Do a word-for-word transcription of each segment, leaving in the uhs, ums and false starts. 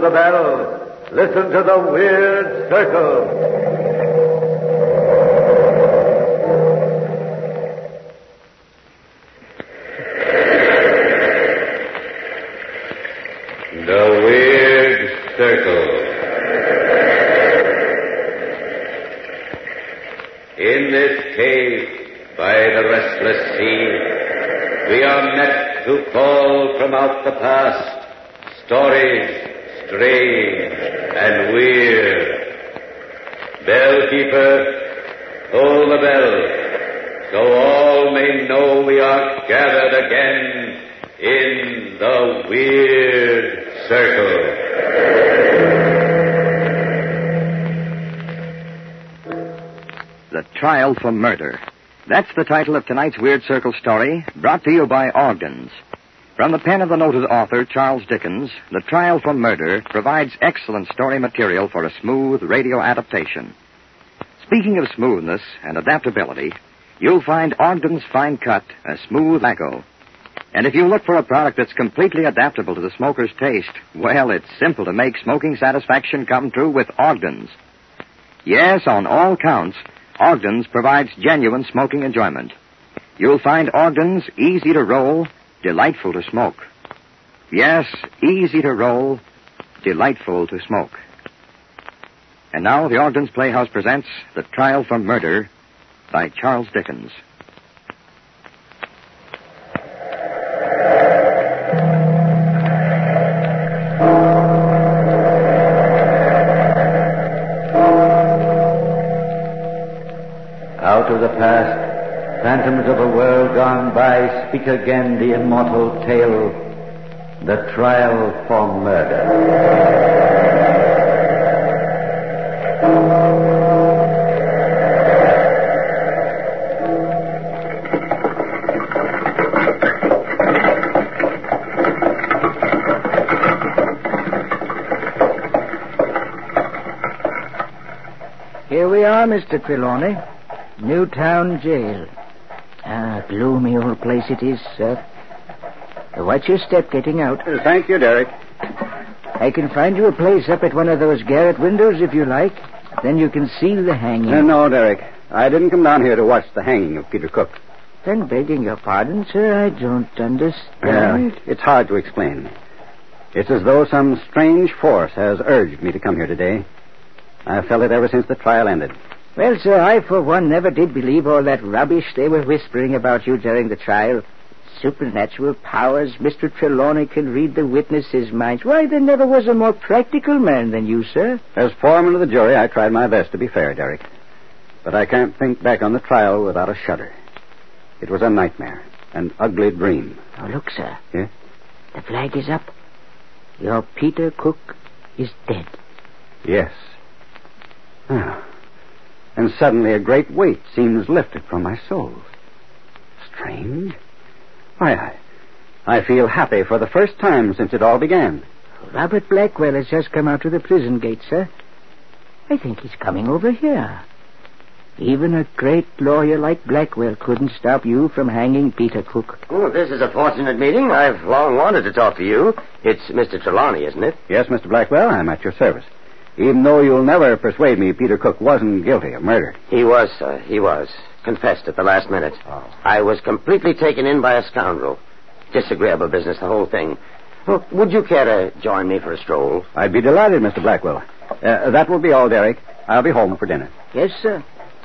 the bell. Listen to the Weird Circle. The Weird Circle. In this cave by the restless sea, we are met to call from out the past stories strange and weird. Bellkeeper, toll the bell, so all may know we are gathered again in the Weird Circle. The Trial for Murder. That's the title of tonight's Weird Circle story, brought to you by Ogden's. From the pen of the noted author, Charles Dickens, The Trial for Murder provides excellent story material for a smooth radio adaptation. Speaking of smoothness and adaptability, you'll find Ogden's Fine Cut a smooth tobacco. And if you look for a product that's completely adaptable to the smoker's taste, well, it's simple to make smoking satisfaction come true with Ogden's. Yes, on all counts, Ogden's provides genuine smoking enjoyment. You'll find Ogden's easy to roll, delightful to smoke. Yes, easy to roll, delightful to smoke. And now the Ogden's Playhouse presents The Trial for Murder by Charles Dickens. Out of the past, phantoms of a world gone by, speak again the immortal tale, The Trial for Murder. Here we are, Mister Trelawney. Newtown Jail. Ah, gloomy old place it is, sir. Watch your step getting out. Thank you, Derek. I can find you a place up at one of those garret windows if you like. Then you can see the hanging. Uh, no, Derek. I didn't come down here to watch the hanging of Peter Cook. Then, begging your pardon, sir, I don't understand. Uh, it's hard to explain. It's as though some strange force has urged me to come here today. I've felt it ever since the trial ended. Well, sir, I, for one, never did believe all that rubbish they were whispering about you during the trial. Supernatural powers. Mister Trelawney can read the witnesses' minds. Why, there never was a more practical man than you, sir. As foreman of the jury, I tried my best to be fair, Derek. But I can't think back on the trial without a shudder. It was a nightmare, an ugly dream. Oh, look, sir. Yeah? The flag is up. Your Peter Cook is dead. Yes. Ah. And suddenly a great weight seems lifted from my soul. Strange. Why, I, I feel happy for the first time since it all began. Robert Blackwell has just come out to the prison gate, sir. I think he's coming over here. Even a great lawyer like Blackwell couldn't stop you from hanging Peter Cook. Oh, this is a fortunate meeting. I've long wanted to talk to you. It's Mister Trelawney, isn't it? Yes, Mister Blackwell, I'm at your service. Even though you'll never persuade me Peter Cook wasn't guilty of murder. He was, sir. He was. Confessed at the last minute. Oh. I was completely taken in by a scoundrel. Disagreeable business, the whole thing. Well, would you care to join me for a stroll? I'd be delighted, Mister Blackwell. Uh, that will be all, Derek. I'll be home for dinner. Yes, sir.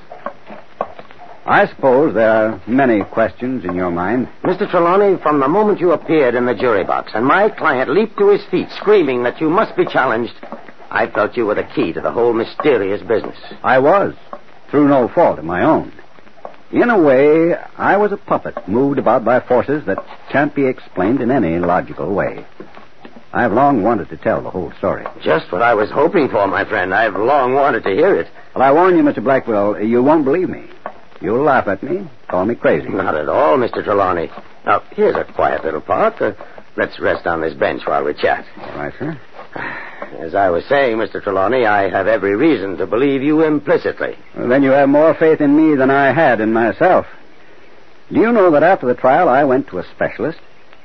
I suppose there are many questions in your mind. Mister Trelawney, from the moment you appeared in the jury box and my client leaped to his feet screaming that you must be challenged, I felt you were the key to the whole mysterious business. I was, through no fault of my own. In a way, I was a puppet moved about by forces that can't be explained in any logical way. I've long wanted to tell the whole story. Just what I was hoping for, my friend. I've long wanted to hear it. Well, I warn you, Mister Blackwell, you won't believe me. You'll laugh at me, call me crazy. Not at all, Mister Trelawney. Now, here's a quiet little park. Uh, let's rest on this bench while we chat. All right, sir. As I was saying, Mister Trelawney, I have every reason to believe you implicitly. Well, then you have more faith in me than I had in myself. Do you know that after the trial I went to a specialist?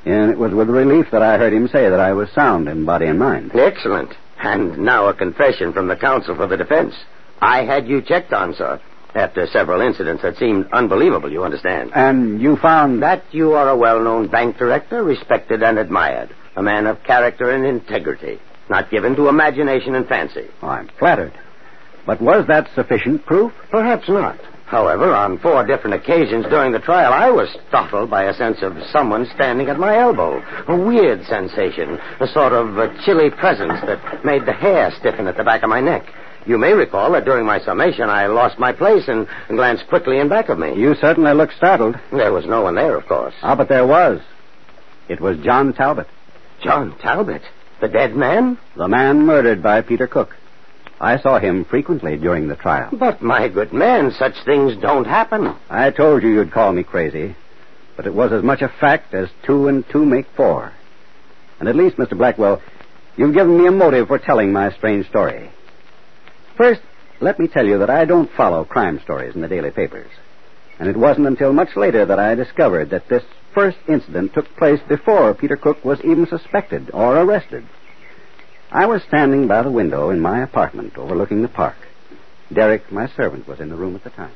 And it was with relief that I heard him say that I was sound in body and mind. Excellent. And now a confession from the counsel for the defense. I had you checked on, sir, after several incidents that seemed unbelievable, you understand. And you found... That you are a well-known bank director, respected and admired. A man of character and integrity, not given to imagination and fancy. Oh, I'm flattered. But was that sufficient proof? Perhaps not. However, on four different occasions during the trial, I was startled by a sense of someone standing at my elbow. A weird sensation, a sort of a chilly presence that made the hair stiffen at the back of my neck. You may recall that during my summation, I lost my place and glanced quickly in back of me. You certainly looked startled. There was no one there, of course. Ah, but there was. It was John Talbot. John Talbot? The dead man? The man murdered by Peter Cook. I saw him frequently during the trial. But, my good man, such things don't happen. I told you you'd call me crazy, but it was as much a fact as two and two make four. And at least, Mister Blackwell, you've given me a motive for telling my strange story. First, let me tell you that I don't follow crime stories in the daily papers. And it wasn't until much later that I discovered that this first incident took place before Peter Cook was even suspected or arrested. I was standing by the window in my apartment overlooking the park. Derek, my servant, was in the room at the time.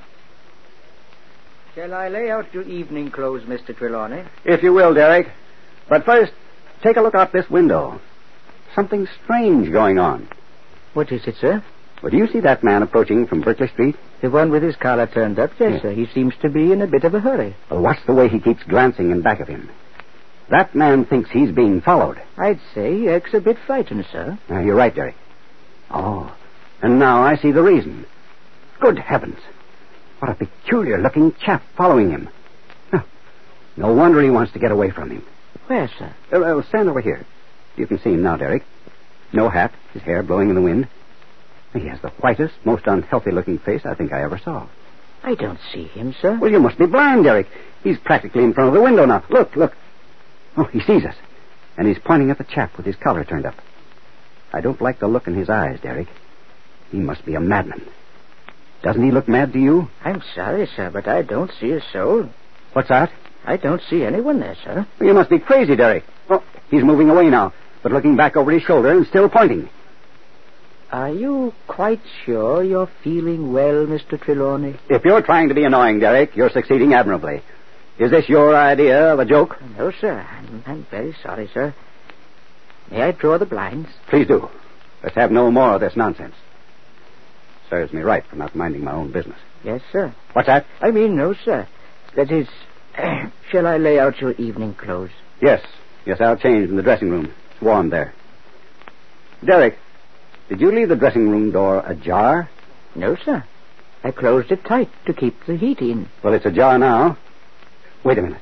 Shall I lay out your evening clothes, Mister Trelawney? If you will, Derek. But first, take a look out this window. Something strange going on. What is it, sir? Well, do you see that man approaching from Berkeley Street? The one with his collar turned up? Yes, yes, sir. He seems to be in a bit of a hurry. Well, watch the way he keeps glancing in back of him. That man thinks he's being followed. I'd say he acts a bit frightened, sir. Uh, you're right, Derek. Oh, and now I see the reason. Good heavens. What a peculiar-looking chap following him. Huh. No wonder he wants to get away from him. Where, sir? Uh, uh, stand over here. You can see him now, Derek. No hat, his hair blowing in the wind. He has the whitest, most unhealthy-looking face I think I ever saw. I don't see him, sir. Well, you must be blind, Derek. He's practically in front of the window now. Look, look. Oh, he sees us. And he's pointing at the chap with his collar turned up. I don't like the look in his eyes, Derek. He must be a madman. Doesn't he look mad to you? I'm sorry, sir, but I don't see a soul. What's that? I don't see anyone there, sir. Well, you must be crazy, Derek. Oh, he's moving away now, but looking back over his shoulder and still pointing. Are you quite sure you're feeling well, Mister Trelawney? If you're trying to be annoying, Derek, you're succeeding admirably. Is this your idea of a joke? No, sir. I'm, I'm very sorry, sir. May I draw the blinds? Please do. Let's have no more of this nonsense. Serves me right for not minding my own business. Yes, sir. What's that? I mean, no, sir. That is, shall I lay out your evening clothes? Yes. Yes, I'll change in the dressing room. It's warm there. Derek, did you leave the dressing room door ajar? No, sir. I closed it tight to keep the heat in. Well, it's ajar now. Wait a minute.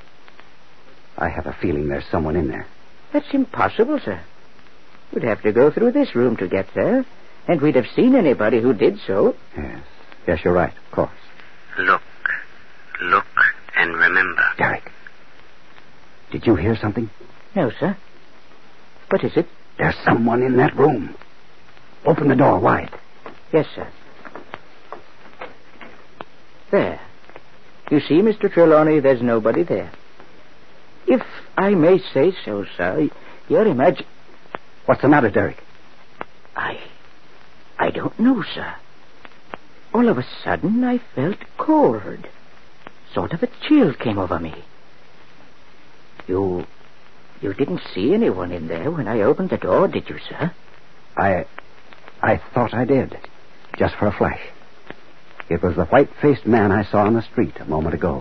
I have a feeling there's someone in there. That's impossible, sir. We'd have to go through this room to get there, and we'd have seen anybody who did so. Yes. Yes, you're right, of course. Look. Look and remember. Derek, did you hear something? No, sir. What is it? There's someone in that room. Open the door wide. Yes, sir. There. You see, Mister Trelawney, there's nobody there. If I may say so, sir, your imagine... What's the matter, Derek? I... I don't know, sir. All of a sudden, I felt cold. Sort of a chill came over me. You... You didn't see anyone in there when I opened the door, did you, sir? I... I thought I did. Just for a flash. It was the white-faced man I saw on the street a moment ago.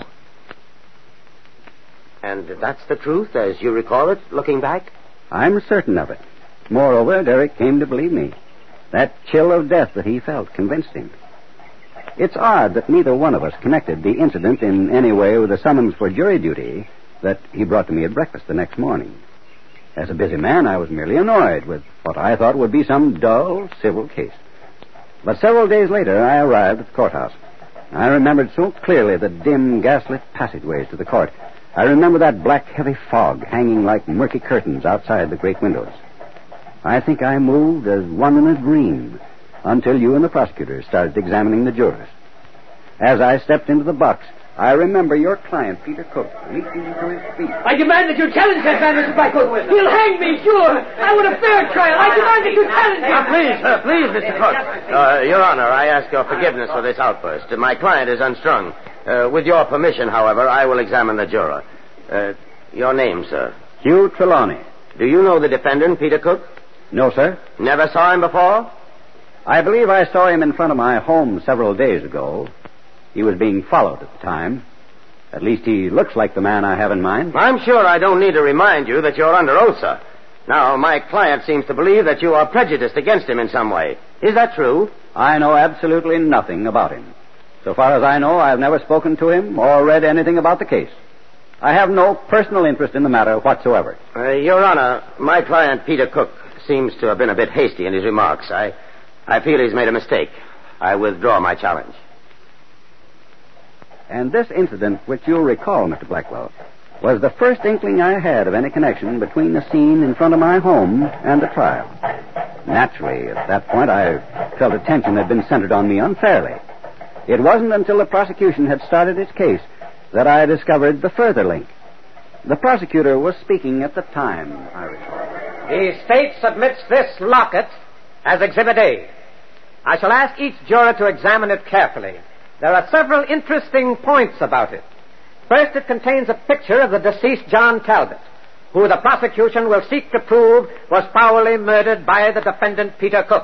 And that's the truth, as you recall it, looking back? I'm certain of it. Moreover, Derek came to believe me. That chill of death that he felt convinced him. It's odd that neither one of us connected the incident in any way with the summons for jury duty that he brought to me at breakfast the next morning. As a busy man, I was merely annoyed with what I thought would be some dull civil case. But several days later, I arrived at the courthouse. I remembered so clearly the dim, gaslit passageways to the court. I remember that black, heavy fog hanging like murky curtains outside the great windows. I think I moved as one in a dream until you and the prosecutor started examining the jurors. As I stepped into the box, I remember your client, Peter Cook, leaping to his feet. I demand that you challenge that man, Mister Blackwood. He'll hang me, sure. I want a fair trial. I demand that you challenge him. Now, please, sir, please, Mister Cook. Uh, Your Honor, I ask your forgiveness for this outburst. My client is unstrung. Uh, with your permission, however, I will examine the juror. Uh, your name, sir? Hugh Trelawney. Do you know the defendant, Peter Cook? No, sir. Never saw him before? I believe I saw him in front of my home several days ago. He was being followed at the time. At least he looks like the man I have in mind. I'm sure I don't need to remind you that you're under oath, sir. Now, my client seems to believe that you are prejudiced against him in some way. Is that true? I know absolutely nothing about him. So far as I know, I've never spoken to him or read anything about the case. I have no personal interest in the matter whatsoever. Uh, Your Honor, my client, Peter Cook, seems to have been a bit hasty in his remarks. I, I feel he's made a mistake. I withdraw my challenge. And this incident, which you'll recall, Mister Blackwell, was the first inkling I had of any connection between the scene in front of my home and the trial. Naturally, at that point, I felt attention had been centered on me unfairly. It wasn't until the prosecution had started its case that I discovered the further link. The prosecutor was speaking at the time, I recall. The state submits this locket as Exhibit A. I shall ask each juror to examine it carefully. There are several interesting points about it. First, it contains a picture of the deceased John Talbot, who the prosecution will seek to prove was foully murdered by the defendant, Peter Cook.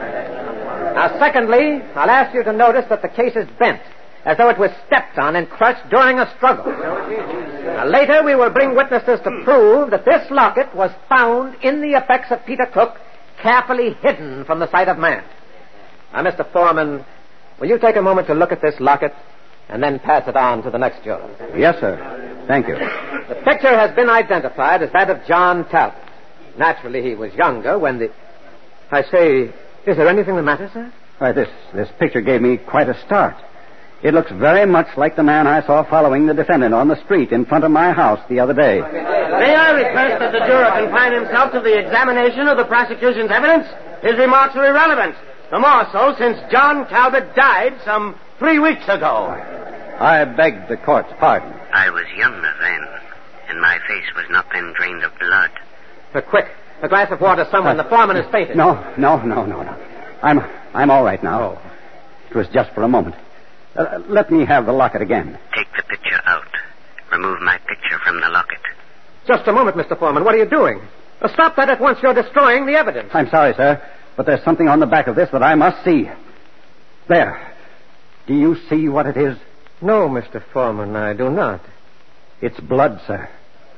Now, secondly, I'll ask you to notice that the case is bent, as though it was stepped on and crushed during a struggle. Now, later, we will bring witnesses to prove that this locket was found in the effects of Peter Cook, carefully hidden from the sight of man. Now, Mister Foreman, will you take a moment to look at this locket and then pass it on to the next juror? Yes, sir. Thank you. The picture has been identified as that of John Talbot. Naturally, he was younger when the... I say, is there anything the matter, sir? Why, this, this picture gave me quite a start. It looks very much like the man I saw following the defendant on the street in front of my house the other day. May I request that the juror confine himself to the examination of the prosecution's evidence? His remarks are irrelevant. The more so since John Talbot died some three weeks ago. I beg the court's pardon. I was younger then, and my face was not then drained of blood. Uh, quick, a glass of water, someone. Uh, the foreman is fainted. No, no, no, no, no. I'm, I'm all right now. Oh. It was just for a moment. Uh, let me have the locket again. Take the picture out. Remove my picture from the locket. Just a moment, Mister Foreman. What are you doing? Uh, stop that at once. You're destroying the evidence. I'm sorry, sir, but there's something on the back of this that I must see. There. Do you see what it is? No, Mister Foreman, I do not. It's blood, sir.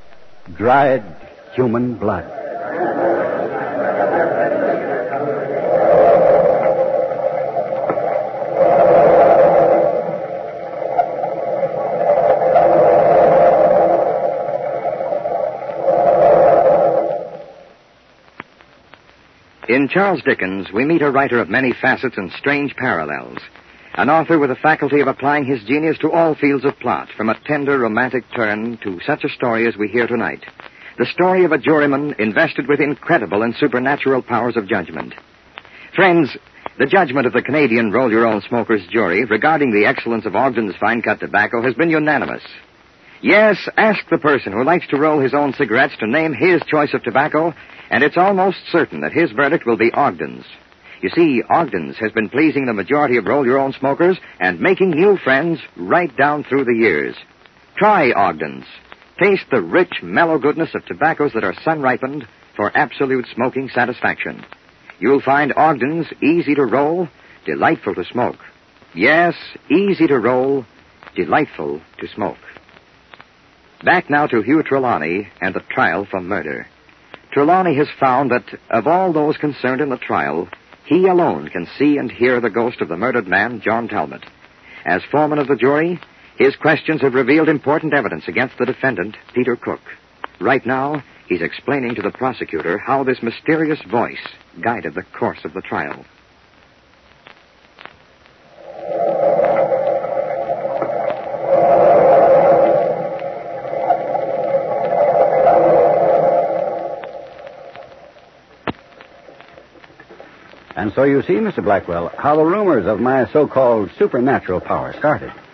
Dried human blood. In Charles Dickens, we meet a writer of many facets and strange parallels. An author with the faculty of applying his genius to all fields of plot, from a tender, romantic turn to such a story as we hear tonight. The story of a juryman invested with incredible and supernatural powers of judgment. Friends, the judgment of the Canadian roll-your-own smokers jury regarding the excellence of Ogden's fine-cut tobacco has been unanimous. Yes, ask the person who likes to roll his own cigarettes to name his choice of tobacco, and it's almost certain that his verdict will be Ogden's. You see, Ogden's has been pleasing the majority of roll-your-own smokers and making new friends right down through the years. Try Ogden's. Taste the rich, mellow goodness of tobaccos that are sun-ripened for absolute smoking satisfaction. You'll find Ogden's easy to roll, delightful to smoke. Yes, easy to roll, delightful to smoke. Back now to Hugh Trelawney and the trial for murder. Trelawney has found that of all those concerned in the trial, he alone can see and hear the ghost of the murdered man, John Talbot. As foreman of the jury, his questions have revealed important evidence against the defendant, Peter Cook. Right now, he's explaining to the prosecutor how this mysterious voice guided the course of the trial. And so you see, Mister Blackwell, how the rumors of my so-called supernatural power started.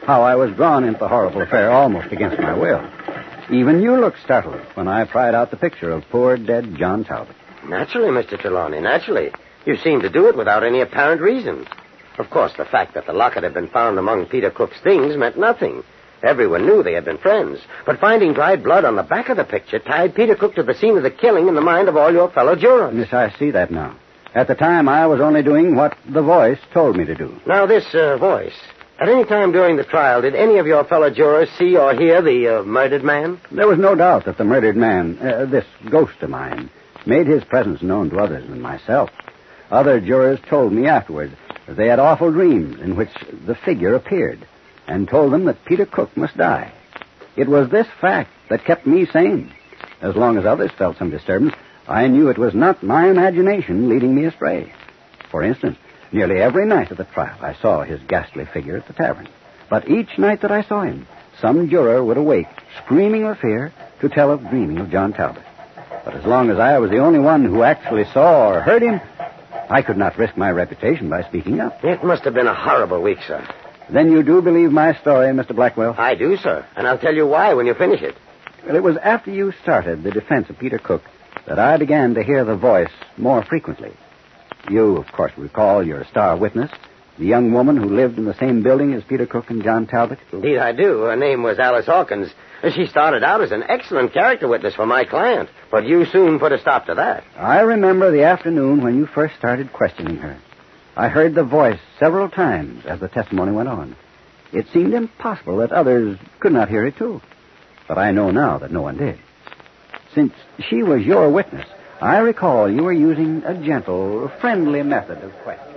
how I was drawn into the horrible affair almost against my will. Even you looked startled when I pried out the picture of poor dead John Talbot. Naturally, Mister Trelawney, naturally. You seemed to do it without any apparent reason. Of course, the fact that the locket had been found among Peter Cook's things meant nothing. Everyone knew they had been friends. But finding dried blood on the back of the picture tied Peter Cook to the scene of the killing in the mind of all your fellow jurors. Yes, I see that now. At the time, I was only doing what the voice told me to do. Now, this uh, voice. At any time during the trial, did any of your fellow jurors see or hear the uh, murdered man? There was no doubt that the murdered man, uh, this ghost of mine, made his presence known to others than myself. Other jurors told me afterward that they had awful dreams in which the figure appeared and told them that Peter Cook must die. It was this fact that kept me sane. As long as others felt some disturbance, I knew it was not my imagination leading me astray. For instance, nearly every night of the trial, I saw his ghastly figure at the tavern. But each night that I saw him, some juror would awake, screaming with fear, to tell of dreaming of John Talbot. But as long as I was the only one who actually saw or heard him, I could not risk my reputation by speaking up. It must have been a horrible week, sir. Then you do believe my story, Mister Blackwell? I do, sir. And I'll tell you why when you finish it. Well, it was after you started the defense of Peter Cook that I began to hear the voice more frequently. You, of course, recall your star witness, the young woman who lived in the same building as Peter Cook and John Talbot? Indeed, I do. Her name was Alice Hawkins. She started out as an excellent character witness for my client, but you soon put a stop to that. I remember the afternoon when you first started questioning her. I heard the voice several times as the testimony went on. It seemed impossible that others could not hear it, too. But I know now that no one did. Since she was your witness, I recall you were using a gentle, friendly method of questioning.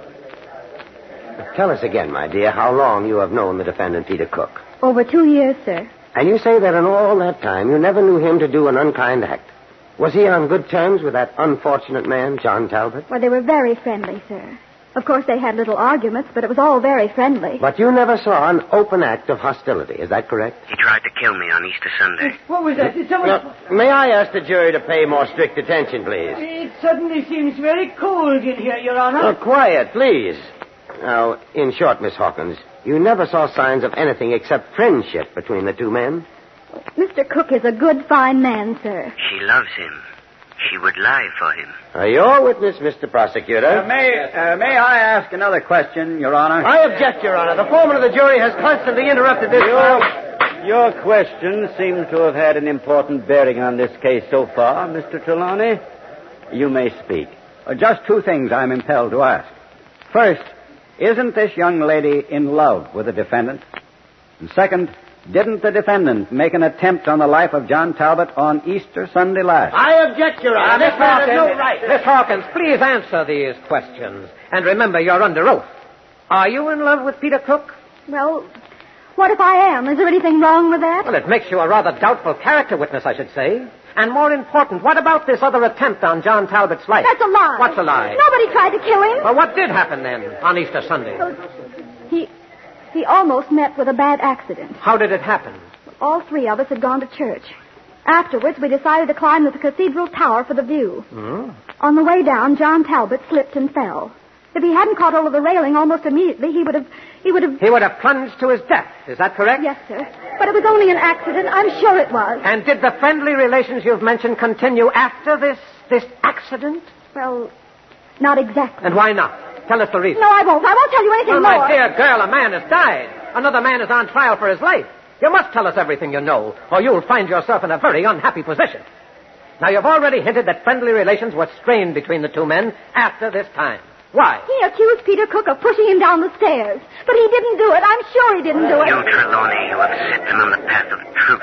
Tell us again, my dear, how long you have known the defendant, Peter Cook. Over two years, sir. And you say that in all that time you never knew him to do an unkind act. Was he on good terms with that unfortunate man, John Talbot? Well, they were very friendly, sir. Of course, they had little arguments, but it was all very friendly. But you never saw an open act of hostility, is that correct? He tried to kill me on Easter Sunday. What was that? Did someone... Now, may I ask the jury to pay more strict attention, please? It suddenly seems very cold in here, Your Honor. Oh, quiet, please. Now, in short, Miss Hawkins, you never saw signs of anything except friendship between the two men? Mister Cook is a good, fine man, sir. She loves him. She would lie for him. Are you a witness, Mister Prosecutor? Uh, may, uh, may I ask another question, Your Honor? I object, Your Honor. The foreman of the jury has constantly interrupted this... Your, your question seems to have had an important bearing on this case so far, Mister Trelawney. You may speak. Uh, just two things I'm impelled to ask. First, isn't this young lady in love with the defendant? And second, didn't the defendant make an attempt on the life of John Talbot on Easter Sunday last? I object, Your Honor. Miss This man has Hawkins, no right. Miss Hawkins, please answer these questions. And remember, you're under oath. Are you in love with Peter Cook? Well, what if I am? Is there anything wrong with that? Well, it makes you a rather doubtful character witness, I should say. And more important, what about this other attempt on John Talbot's life? That's a lie. What's a lie? Nobody tried to kill him. Well, what did happen then on Easter Sunday? Well, he, he almost met with a bad accident. How did it happen? All three of us had gone to church. Afterwards, we decided to climb to the cathedral tower for the view. Hmm? On the way down, John Talbot slipped and fell. If he hadn't caught hold of the railing almost immediately, he would have... He would have... He would have plunged to his death. Is that correct? Yes, sir. But it was only an accident. I'm sure it was. And did the friendly relations you've mentioned continue after this, this accident? Well, not exactly. And why not? Tell us the reason. No, I won't. I won't tell you anything Well, more. my dear girl, a man has died. Another man is on trial for his life. You must tell us everything you know, or you'll find yourself in a very unhappy position. Now, you've already hinted that friendly relations were strained between the two men after this time. Why? He accused Peter Cook of pushing him down the stairs. But he didn't do it. I'm sure he didn't do it. You, Trelawney, you have set them on the path of truth.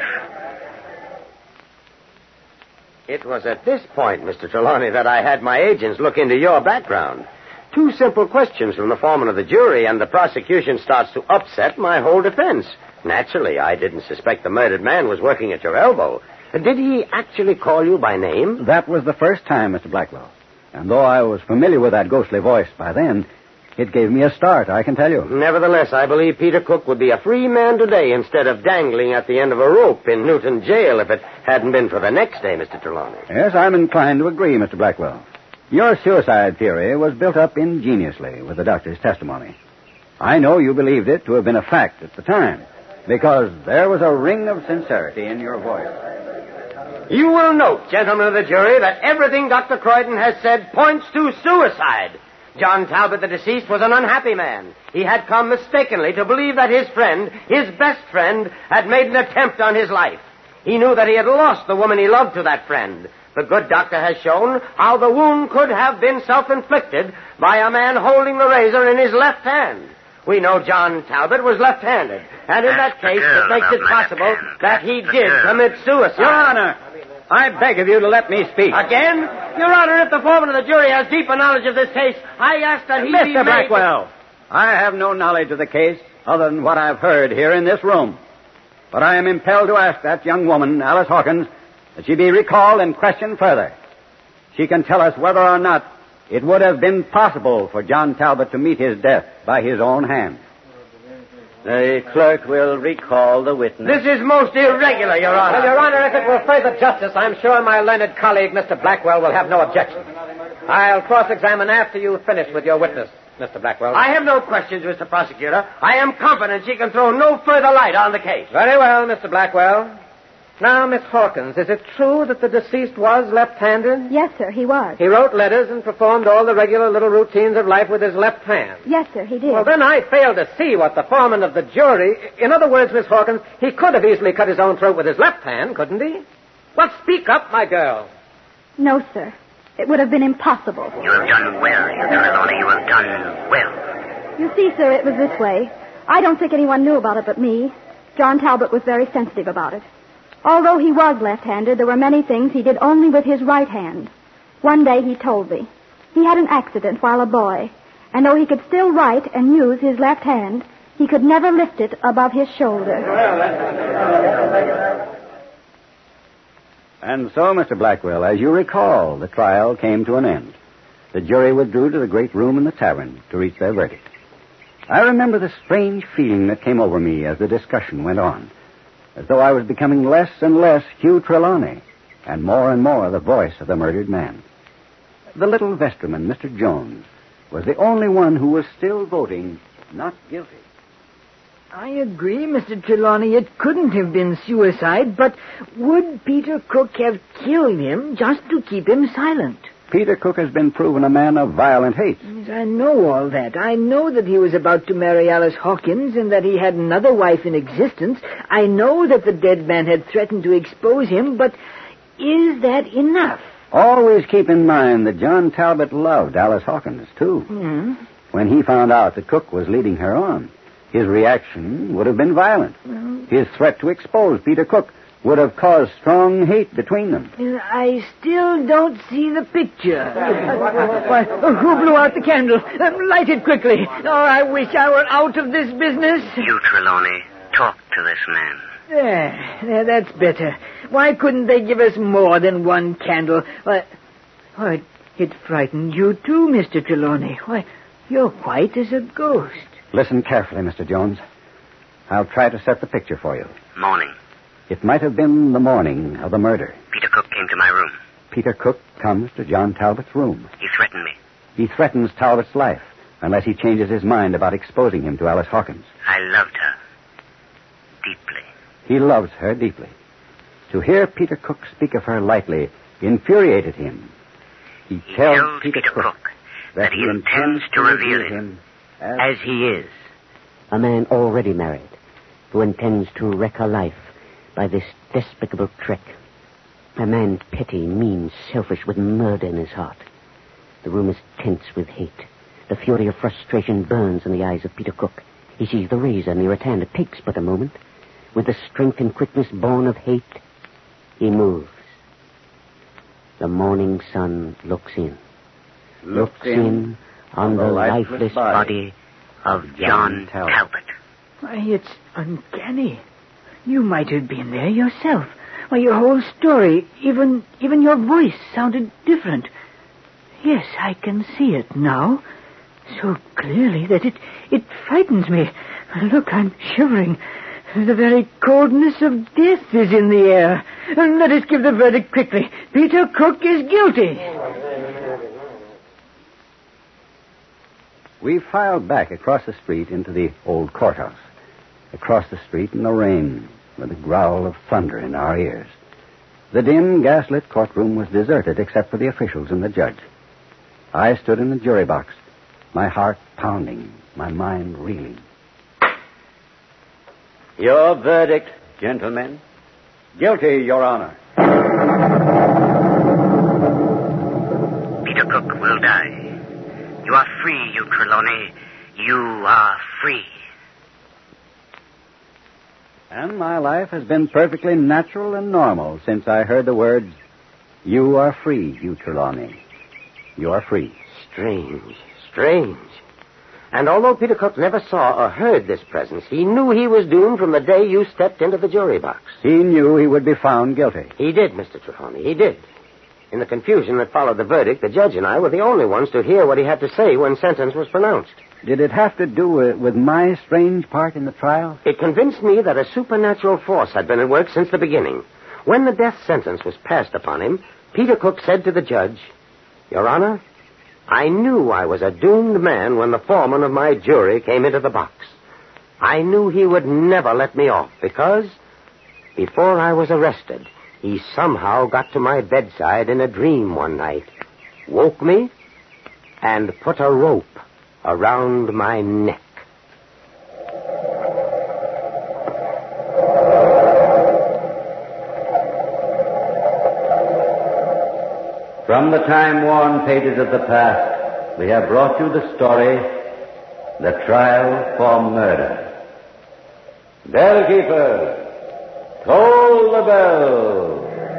It was at this point, Mister Trelawney, that I had my agents look into your background. Two simple questions from the foreman of the jury, and the prosecution starts to upset my whole defense. Naturally, I didn't suspect the murdered man was working at your elbow. Did he actually call you by name? That was the first time, Mister Blackwell. And though I was familiar with that ghostly voice by then, it gave me a start, I can tell you. Nevertheless, I believe Peter Cook would be a free man today instead of dangling at the end of a rope in Newton jail if it hadn't been for the next day, Mister Trelawney. Yes, I'm inclined to agree, Mister Blackwell. Your suicide theory was built up ingeniously with the doctor's testimony. I know you believed it to have been a fact at the time. because there was a ring of sincerity in your voice. You will note, gentlemen of the jury, that everything Doctor Croydon has said points to suicide. John Talbot, the deceased, was an unhappy man. He had come mistakenly to believe that his friend, his best friend, had made an attempt on his life. He knew that he had lost the woman he loved to that friend. The good doctor has shown how the wound could have been self-inflicted by a man holding the razor in his left hand. We know John Talbot was left-handed, and in that case, it makes it possible that he did commit suicide. Your Honor, I beg of you to let me speak. Again? Your Honor, if the foreman of the jury has deeper knowledge of this case, I ask that he Mister be made... Blackwell, I have no knowledge of the case other than what I've heard here in this room. But I am impelled to ask that young woman, Alice Hawkins, that she be recalled and questioned further. She can tell us whether or not it would have been possible for John Talbot to meet his death by his own hand. The clerk will recall the witness. This is most irregular, Your Honor. Well, Your Honor, if it will further justice, I'm sure my learned colleague, Mister Blackwell, will have no objection. I'll cross-examine after you've finished with your witness, Mister Blackwell. I have no questions, Mister Prosecutor. I am confident she can throw no further light on the case. Very well, Mister Blackwell. Now, Miss Hawkins, is it true that the deceased was left-handed? Yes, sir, he was. He wrote letters and performed all the regular little routines of life with his left hand. Yes, sir, he did. Well, then I fail to see what the foreman of the jury... In other words, Miss Hawkins, he could have easily cut his own throat with his left hand, couldn't he? Well, speak up, my girl. No, sir. It would have been impossible. You have done well, you Trelawney. You have done well. You see, sir, it was this way. I don't think anyone knew about it but me. John Talbot was very sensitive about it. Although he was left-handed, there were many things he did only with his right hand. One day he told me. He had an accident while a boy, and though he could still write and use his left hand, he could never lift it above his shoulder. And so, Mister Blackwell, as you recall, the trial came to an end. The jury withdrew to the great room in the tavern to reach their verdict. I remember the strange feeling that came over me as the discussion went on, as though I was becoming less and less Hugh Trelawney, and more and more the voice of the murdered man. The little vestryman, Mister Jones, was the only one who was still voting not guilty. I agree, Mister Trelawney. It couldn't have been suicide, but would Peter Cook have killed him just to keep him silent? Peter Cook has been proven a man of violent hate. Yes, I know all that. I know that he was about to marry Alice Hawkins and that he had another wife in existence. I know that the dead man had threatened to expose him, but is that enough? Always keep in mind that John Talbot loved Alice Hawkins, too. Mm. When he found out that Cook was leading her on, his reaction would have been violent. Mm. His threat to expose Peter Cook would have caused strong hate between them. I still don't see the picture. Why, who blew out the candle? Um, light it quickly. Oh, I wish I were out of this business. You, Trelawney, talk to this man. There, there, that's better. Why couldn't they give us more than one candle? Why, why, it frightened you too, Mister Trelawney. Why, you're white as a ghost. Listen carefully, Mister Jones. I'll try to set the picture for you. Morning. It might have been the morning of the murder. Peter Cook came to my room. Peter Cook comes to John Talbot's room. He threatened me. He threatens Talbot's life unless he changes his mind about exposing him to Alice Hawkins. I loved her. Deeply. He loves her deeply. To hear Peter Cook speak of her lightly infuriated him. He, he tells, tells Peter, Peter Cook, Cook that, that he intends to reveal him as, as he is. A man already married who intends to wreck her life by this despicable trick. A man petty, mean, selfish, with murder in his heart. The room is tense with hate. The fury of frustration burns in the eyes of Peter Cook. He sees the razor near at hand. It takes but a moment. With the strength and quickness born of hate, he moves. The morning sun looks in. Looks, looks in, in on the, the lifeless, lifeless body, body of John, John Talbot. Talbot. Why, it's uncanny. You might have been there yourself. Why, your whole story, even even your voice sounded different. Yes, I can see it now. So clearly that it, it frightens me. Look, I'm shivering. The very coldness of death is in the air. Let us give the verdict quickly. Peter Cook is guilty. We filed back across the street into the old courthouse. Across the street in the rain, with the growl of thunder in our ears. The dim, gaslit courtroom was deserted except for the officials and the judge. I stood in the jury box, my heart pounding, my mind reeling. Your verdict, gentlemen? Guilty, Your Honor. Peter Cook will die. You are free, you Trelawney. You are free. And my life has been perfectly natural and normal since I heard the words, "You are free, you Trelawney. You are free." Strange, strange. And although Peter Cook never saw or heard this presence, he knew he was doomed from the day you stepped into the jury box. He knew he would be found guilty. He did, Mister Trelawney, he did. In the confusion that followed the verdict, the judge and I were the only ones to hear what he had to say when sentence was pronounced. Did it have to do with, with my strange part in the trial? It convinced me that a supernatural force had been at work since the beginning. When the death sentence was passed upon him, Peter Cook said to the judge, "Your Honor, I knew I was a doomed man when the foreman of my jury came into the box. I knew he would never let me off because, before I was arrested, he somehow got to my bedside in a dream one night, woke me, and put a rope around my neck." From the time-worn pages of the past, we have brought you the story, The Trial for Murder. Bellkeeper, toll the bell.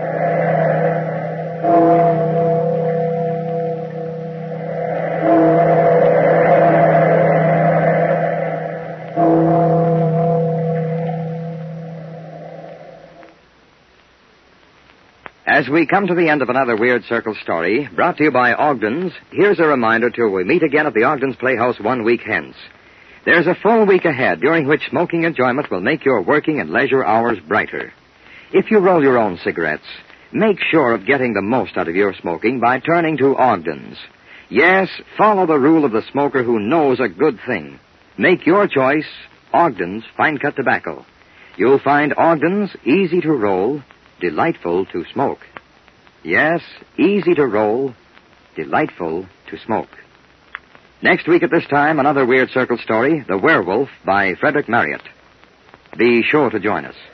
As we come to the end of another Weird Circle story, brought to you by Ogden's, here's a reminder till we meet again at the Ogden's Playhouse one week hence. There's a full week ahead during which smoking enjoyment will make your working and leisure hours brighter. If you roll your own cigarettes, make sure of getting the most out of your smoking by turning to Ogden's. Yes, follow the rule of the smoker who knows a good thing. Make your choice Ogden's Fine Cut Tobacco. You'll find Ogden's easy to roll, delightful to smoke. Yes, easy to roll, delightful to smoke. Next week at this time, another Weird Circle story, The Werewolf by Frederick Marriott. Be sure to join us.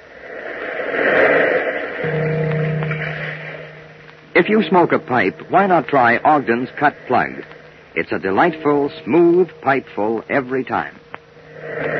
If you smoke a pipe, why not try Ogden's Cut Plug? It's a delightful, smooth pipeful every time.